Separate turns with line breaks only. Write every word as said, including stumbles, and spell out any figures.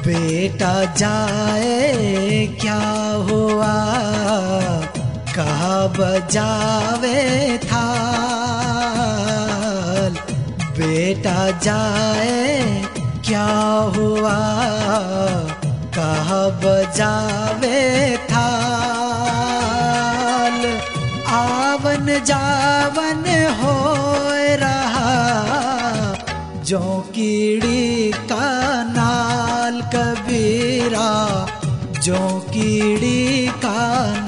बेटा जाए क्या हुआ, कहाँ बजावे थाल। बेटा जाए क्या हुआ, कहाँ बजावे थाल। आवन जावन हो रहा जो कीड़ी का नाल कबीरा, जो कीड़ी का